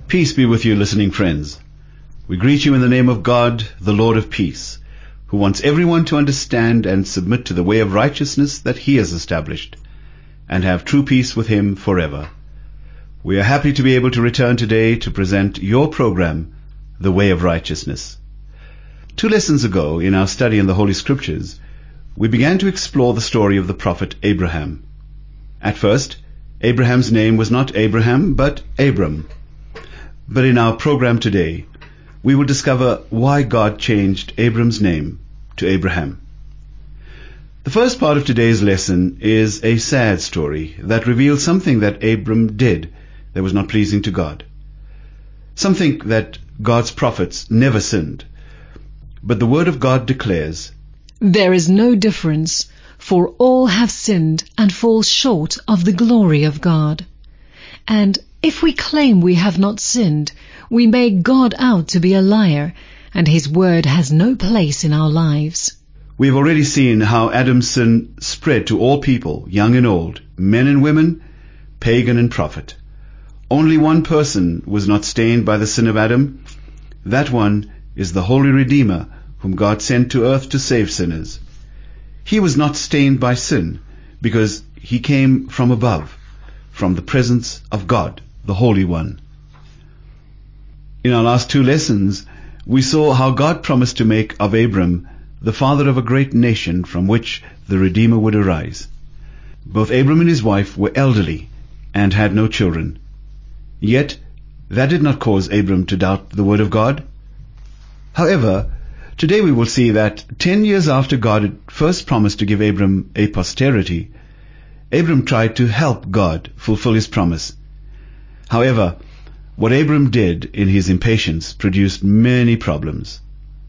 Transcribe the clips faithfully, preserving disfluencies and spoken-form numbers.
Peace be with you, listening friends. We greet you in the name of God, the Lord of peace, who wants everyone to understand and submit to the way of righteousness that he has established, and have true peace with him forever. We are happy to be able to return today to present your program, The Way of Righteousness. Two lessons ago, in our study in the Holy Scriptures, we began to explore the story of the prophet Abraham. At first, Abraham's name was not Abraham, but Abram. But in our program today, we will discover why God changed Abram's name to Abraham. The first part of today's lesson is a sad story that reveals something that Abram did that was not pleasing to God. Something that God's prophets never sinned. But the Word of God declares, "There is no difference, for all have sinned and fall short of the glory of God." And if we claim we have not sinned, we make God out to be a liar, and His word has no place in our lives. We've already seen how Adam's sin spread to all people, young and old, men and women, pagan and prophet. Only one person was not stained by the sin of Adam. That one is the Holy Redeemer, whom God sent to earth to save sinners. He was not stained by sin, because he came from above, from the presence of God, the Holy One. In our last two lessons, we saw how God promised to make of Abram the father of a great nation from which the Redeemer would arise. Both Abram and his wife were elderly and had no children. Yet, that did not cause Abram to doubt the word of God. However, today we will see that ten years after God had first promised to give Abram a posterity, Abram tried to help God fulfill his promise. However, what Abram did in his impatience produced many problems.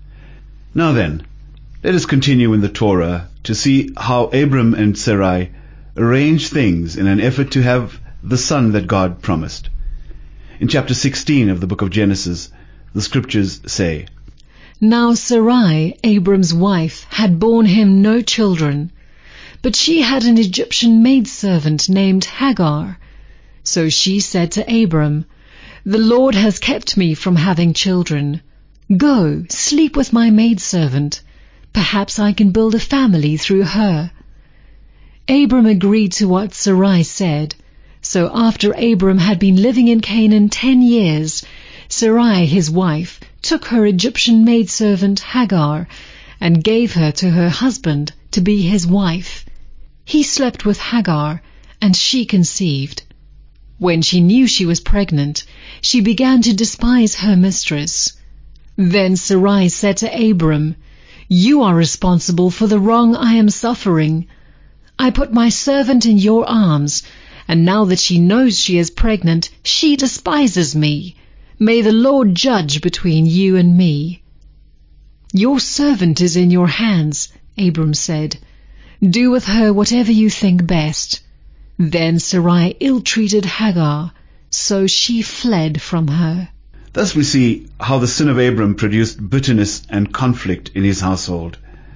Now then, let us continue in the Torah to see how Abram and Sarai arranged things in an effort to have the son that God promised. In chapter sixteen of the book of Genesis, the scriptures say, "Now Sarai, Abram's wife, had borne him no children, but she had an Egyptian maidservant named Hagar. So she said to Abram, 'The Lord has kept me from having children. Go, sleep with my maidservant. Perhaps I can build a family through her.' Abram agreed to what Sarai said. So after Abram had been living in Canaan ten years, Sarai, his wife, took her Egyptian maidservant Hagar and gave her to her husband to be his wife. He slept with Hagar, and she conceived. When she knew she was pregnant, she began to despise her mistress. Then Sarai said to Abram, 'You are responsible for the wrong I am suffering. I put my servant in your arms, and now that she knows she is pregnant, she despises me. May the Lord judge between you and me.' 'Your servant is in your hands,' Abram said. 'Do with her whatever you think best.' Then Sarai ill-treated Hagar, so she fled from her." Thus we see how the sin of Abram produced bitterness and conflict in his household.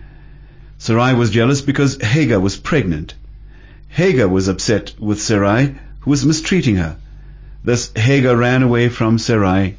Sarai was jealous because Hagar was pregnant. Hagar was upset with Sarai, who was mistreating her. Thus Hagar ran away from Sarai.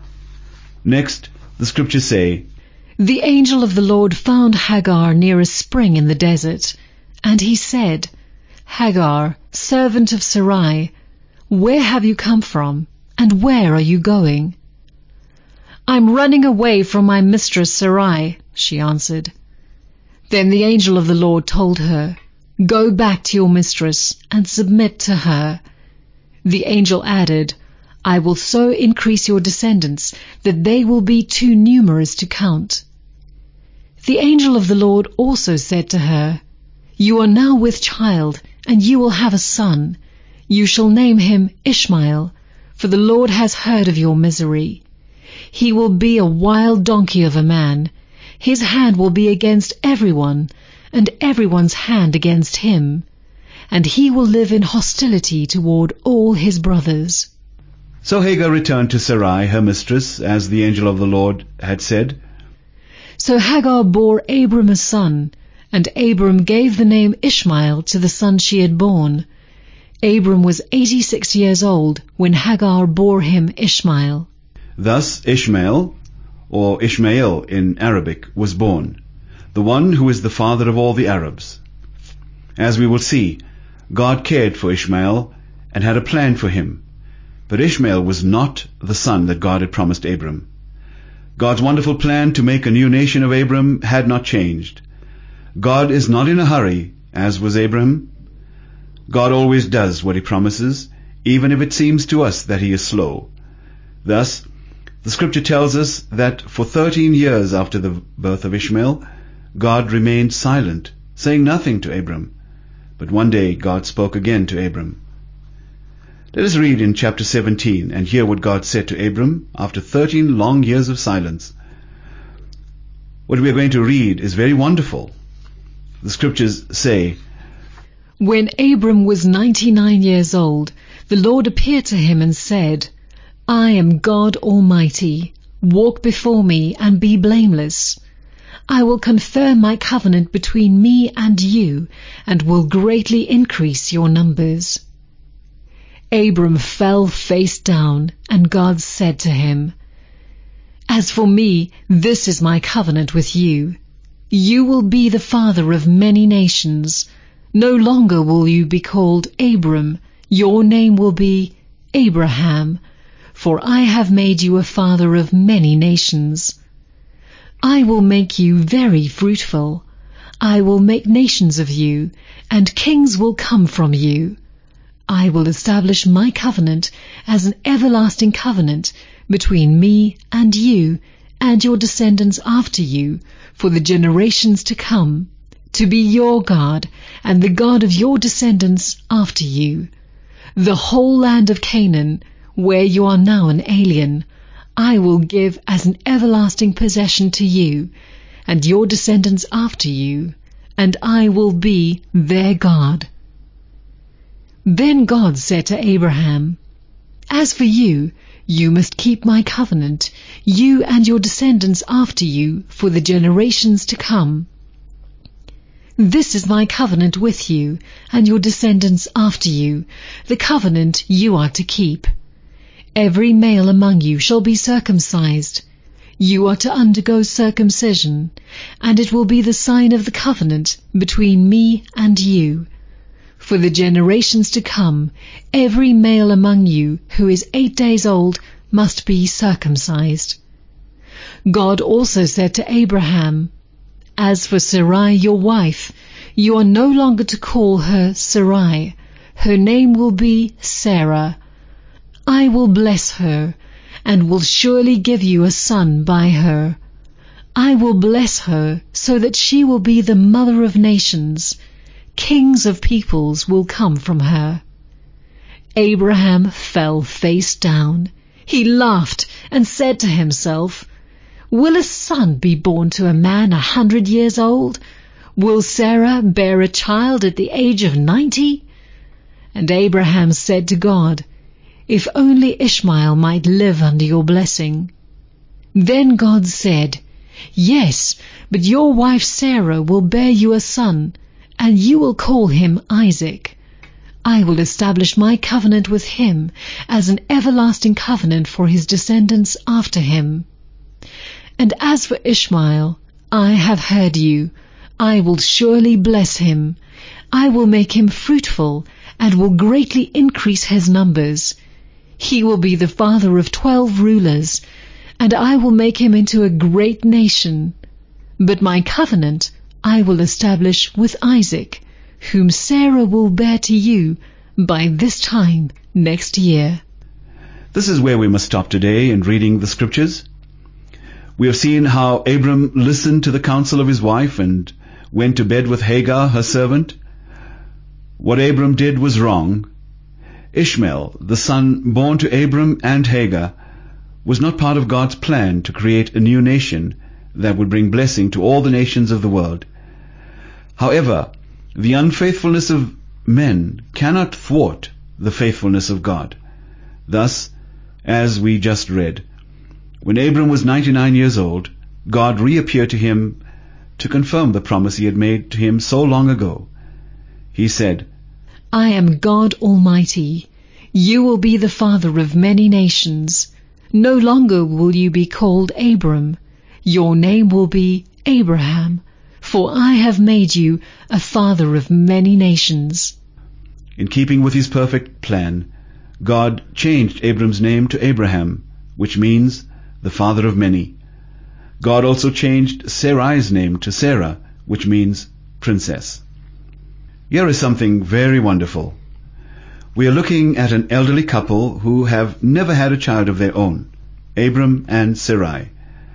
Next, the scriptures say, "The angel of the Lord found Hagar near a spring in the desert, and he said, 'Hagar, servant of Sarai, where have you come from, and where are you going?' 'I'm running away from my mistress Sarai,' she answered. Then the angel of the Lord told her, 'Go back to your mistress and submit to her.' The angel added, 'I will so increase your descendants that they will be too numerous to count.' The angel of the Lord also said to her, 'You are now with child, and you will have a son. You shall name him Ishmael, for the Lord has heard of your misery. He will be a wild donkey of a man. His hand will be against everyone, and everyone's hand against him. And he will live in hostility toward all his brothers.'" So Hagar returned to Sarai, her mistress, as the angel of the Lord had said. So Hagar bore Abram a son, and Abram gave the name Ishmael to the son she had borne. Abram was eighty-six years old when Hagar bore him Ishmael. Thus Ishmael, or Ishmael in Arabic, was born, the one who is the father of all the Arabs. As we will see, God cared for Ishmael and had a plan for him, but Ishmael was not the son that God had promised Abram. God's wonderful plan to make a new nation of Abram had not changed. God is not in a hurry, as was Abraham. God always does what he promises, even if it seems to us that he is slow. Thus, the scripture tells us that for thirteen years after the birth of Ishmael, God remained silent, saying nothing to Abram. But one day God spoke again to Abram. Let us read in chapter seventeen and hear what God said to Abram after thirteen long years of silence. What we are going to read is very wonderful. The scriptures say, When Abram was ninety-nine years old, the Lord appeared to him and said, I am God Almighty. Walk before me and be blameless. I will confirm my covenant between me and you, and will greatly increase your numbers. Abram fell face down, and God said to him, As for me, this is my covenant with you. You will be the father of many nations. No longer will you be called Abram. Your name will be Abraham, for I have made you a father of many nations. I will make you very fruitful. I will make nations of you, and kings will come from you. I will establish my covenant as an everlasting covenant between me and you and your descendants after you for the generations to come, to be your God and the God of your descendants after you. The whole land of Canaan, where you are now an alien, I will give as an everlasting possession to you and your descendants after you, and I will be their God. Then God said to Abraham, As for you, you must keep my covenant, you and your descendants after you, for the generations to come. This is my covenant with you and your descendants after you, the covenant you are to keep. Every male among you shall be circumcised. You are to undergo circumcision, and it will be the sign of the covenant between me and you. For the generations to come, every male among you who is eight days old must be circumcised. God also said to Abraham, As for Sarai your wife, you are no longer to call her Sarai. Her name will be Sarah. I will bless her, and will surely give you a son by her. I will bless her so that she will be the mother of nations. Kings of peoples will come from her. Abraham fell face down. He laughed and said to himself, Will a son be born to a man a hundred years old? Will Sarah bear a child at the age of ninety? And Abraham said to God, If only Ishmael might live under your blessing. Then God said, Yes, but your wife Sarah will bear you a son, and you will call him Isaac. I will establish my covenant with him as an everlasting covenant for his descendants after him. And as for Ishmael, I have heard you. I will surely bless him. I will make him fruitful and will greatly increase his numbers. He will be the father of twelve rulers, and I will make him into a great nation. But my covenant I will establish with Isaac, whom Sarah will bear to you by this time next year. This is where we must stop today in reading the scriptures. We have seen how Abram listened to the counsel of his wife and went to bed with Hagar, her servant. What Abram did was wrong. Ishmael, the son born to Abram and Hagar, was not part of God's plan to create a new nation that would bring blessing to all the nations of the world. However, the unfaithfulness of men cannot thwart the faithfulness of God. Thus, as we just read, when Abram was ninety-nine years old, God reappeared to him to confirm the promise he had made to him so long ago. He said, I am God Almighty. You will be the father of many nations. No longer will you be called Abram. Your name will be Abraham, for I have made you a father of many nations. In keeping with his perfect plan, God changed Abram's name to Abraham, which means the father of many. God also changed Sarai's name to Sarah, which means princess. Here is something very wonderful. We are looking at an elderly couple who have never had a child of their own, Abram and Sarai.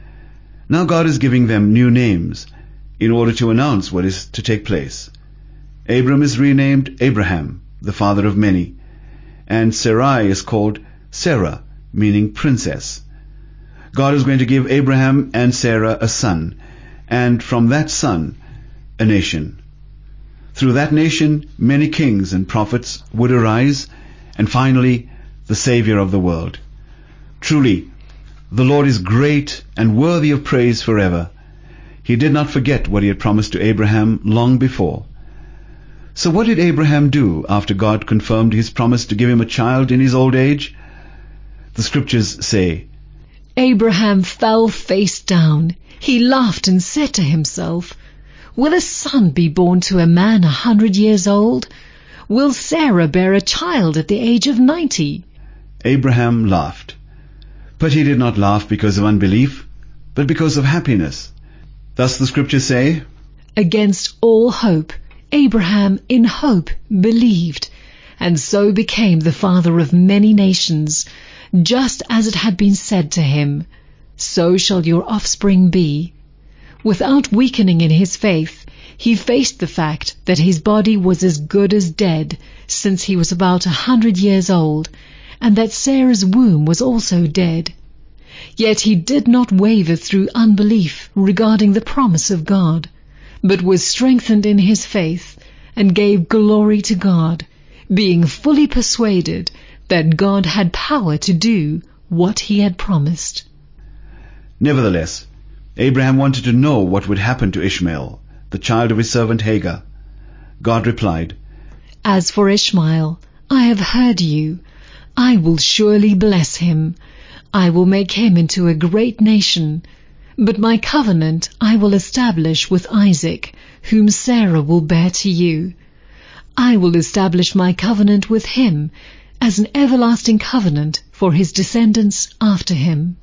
Now God is giving them new names in order to announce what is to take place. Abram is renamed Abraham, the father of many, and Sarai is called Sarah, meaning princess. God is going to give Abraham and Sarah a son, and from that son, a nation. Through that nation, many kings and prophets would arise, and finally, the Savior of the world. Truly, the Lord is great and worthy of praise forever. He did not forget what he had promised to Abraham long before. So what did Abraham do after God confirmed his promise to give him a child in his old age? The scriptures say, Abraham fell face down. He laughed and said to himself, Will a son be born to a man a hundred years old? Will Sarah bear a child at the age of ninety? Abraham laughed. But he did not laugh because of unbelief, but because of happiness. Thus the scriptures say, Against all hope, Abraham in hope believed, and so became the father of many nations, just as it had been said to him, So shall your offspring be. Without weakening in his faith, he faced the fact that his body was as good as dead, since he was about a hundred years old, and that Sarah's womb was also dead. Yet he did not waver through unbelief regarding the promise of God, but was strengthened in his faith, and gave glory to God, being fully persuaded that God had power to do what he had promised. Nevertheless, Abraham wanted to know what would happen to Ishmael, the child of his servant Hagar. God replied, As for Ishmael, I have heard you. I will surely bless him. I will make him into a great nation. But my covenant I will establish with Isaac, whom Sarah will bear to you. I will establish my covenant with him as an everlasting covenant for his descendants after him.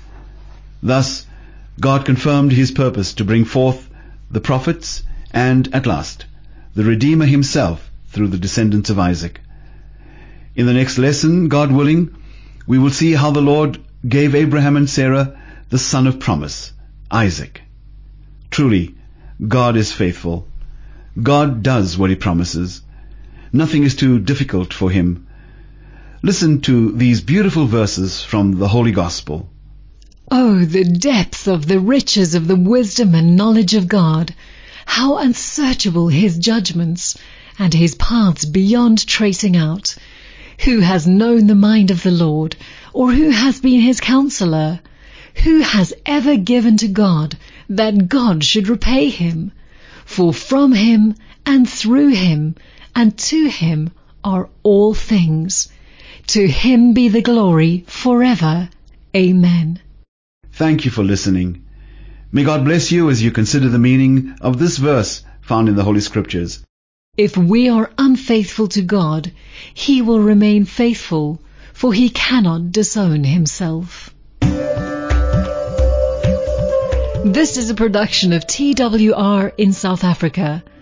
Thus, God confirmed his purpose to bring forth the prophets and, at last, the Redeemer himself through the descendants of Isaac. In the next lesson, God willing, we will see how the Lord gave Abraham and Sarah the son of promise, Isaac. Truly, God is faithful. God does what he promises. Nothing is too difficult for him. Listen to these beautiful verses from the Holy Gospel. Oh, the depth of the riches of the wisdom and knowledge of God! How unsearchable his judgments, and his paths beyond tracing out! Who has known the mind of the Lord, or who has been his counselor? Who has ever given to God, that God should repay him? For from him, and through him, and to him are all things. To him be the glory forever. Amen. Thank you for listening. May God bless you as you consider the meaning of this verse found in the Holy Scriptures. If we are unfaithful to God, he will remain faithful, for he cannot disown himself. This is a production of T W R in South Africa.